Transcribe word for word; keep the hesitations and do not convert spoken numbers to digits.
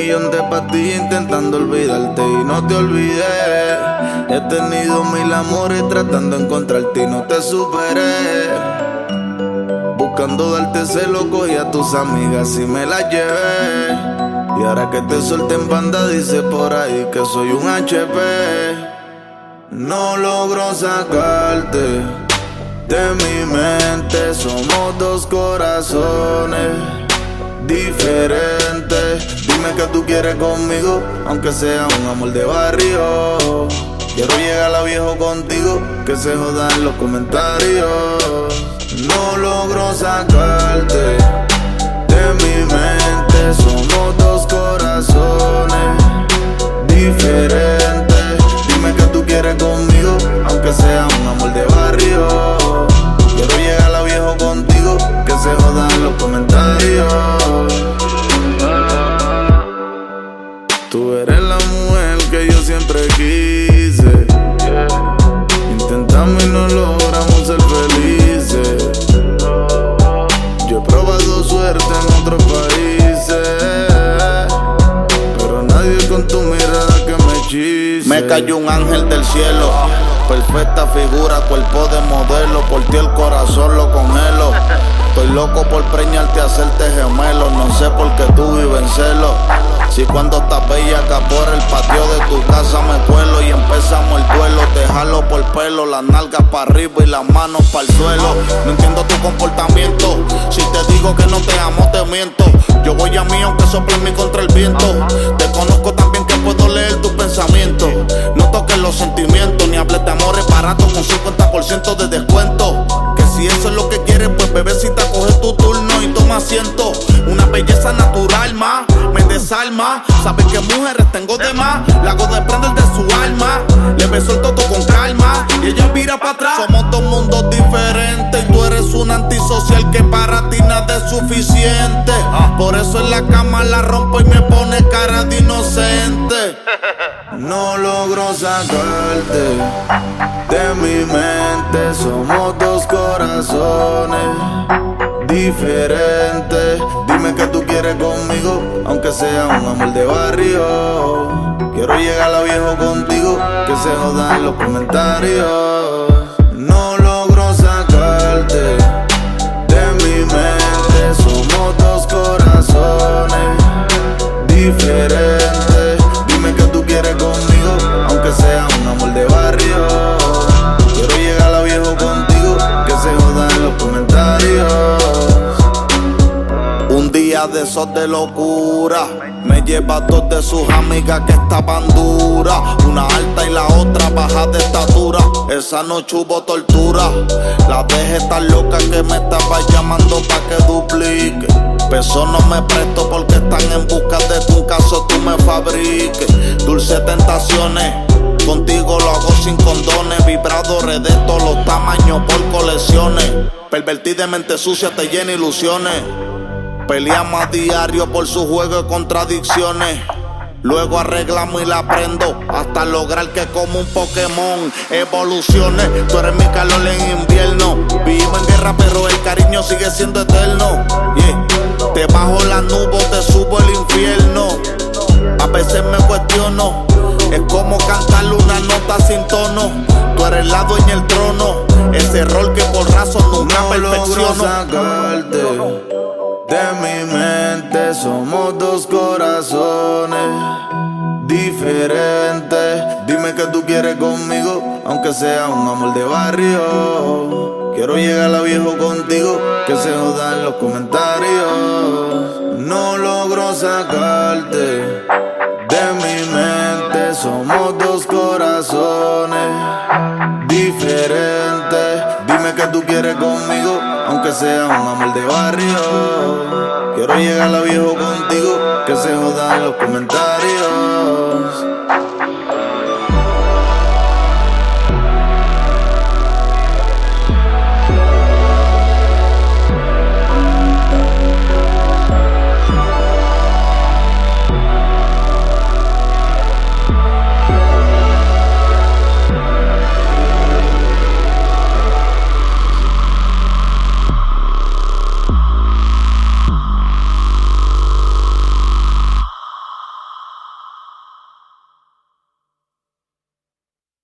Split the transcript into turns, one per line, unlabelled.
millón de pastillas intentando olvidarte y no te olvidé. He tenido mil amores tratando de encontrarte y no te superé. Buscando darte celo cogí a tus amigas y me las llevé. Y ahora que te solté en banda dice por ahí que soy un H P. No logro sacarte de mi mente, somos dos corazones diferentes. Dime que tú quieres conmigo, aunque sea un amor de barrio. Quiero llegar a viejo contigo, que se jodan los comentarios. No logro sacarte de mi mente, somos dos corazones diferentes. Dime que tú quieres conmigo, aunque sea un amor de barrio. Quiero llegar a viejo contigo, que se jodan los comentarios. Tú eres la mujer que yo siempre quise. Intentamos y no logramos ser felices. Yo he probado suerte en otros países, pero nadie con tu mirada que me hechise.
Me cayó un ángel del cielo, perfecta figura, cuerpo de modelo. Por ti el corazón lo congelo. Estoy loco por preñarte, hacerte gemelo. No sé por qué tú vives en celo. Si cuando estás bellaca por el patio de tu casa me cuelo y empezamos el duelo. Te jalo por pelo, las nalgas para arriba y las manos para el suelo. No entiendo tu comportamiento, si te digo que no te amo te miento. Yo voy a mí aunque sople en mí contra el viento. Te conozco tan bien que puedo leer tus pensamientos. No toques los sentimientos, ni hables de amores baratos con cincuenta por ciento de descuento. Que si eso es lo que quieres, pues bebecita coge tu turno y toma asiento. Una belleza natural más, me desarma. Sabes que mujeres tengo de más, la hago desprender de su alma. Le beso el toto con calma y ella vira para atrás. Somos dos mundos diferentes y tú eres un antisocial que para ti nada es suficiente. Por eso en la cama la rompo y me pone cara de inocente.
No logro sacarte de mi mente, somos dos corazones diferentes. Dime que tú quieres conmigo, aunque sea un amor de barrio. Quiero llegar a viejo contigo, que se jodan los comentarios. No logro sacarte de mi mente, somos dos corazones diferentes. Dime que tú quieres conmigo, aunque sea un amor de barrio. Quiero llegar a viejo contigo, que se jodan los comentarios.
Un día de esos de locura, me lleva dos de sus amigas que estaban duras. Una alta y la otra baja de estatura. Esa noche hubo tortura. La dejé tan loca que me estaba llamando pa' que duplique. Peso no me presto porque están en busca de tu caso tú me fabriques. Dulces tentaciones, contigo lo hago sin condones. Vibradores de todos los tamaños por colecciones. Pervertí de mente sucia te llena ilusiones. Peleamos a diario por su juego de contradicciones. Luego arreglamos y la prendo hasta lograr que como un Pokémon evolucione. Tú eres mi calor en invierno. Vivimos en guerra pero el cariño sigue siendo eterno. Yeah. Te bajo la nube, te subo el infierno. A veces me cuestiono, es como cantar una nota sin tono. Tú eres la dueña del trono, ese rol que por razón nunca
no
perfecciono.
Logro sacarte de mi mente, somos dos corazones diferentes. Dime que tú quieres conmigo, aunque sea un amor de barrio. Quiero llegar a viejo contigo, que se jodan los comentarios. No logro sacarte de mi mente, somos dos corazones diferentes. Dime que tú quieres conmigo, aunque sea un amor de barrio. Quiero llegar a viejo contigo, que se jodan los comentarios.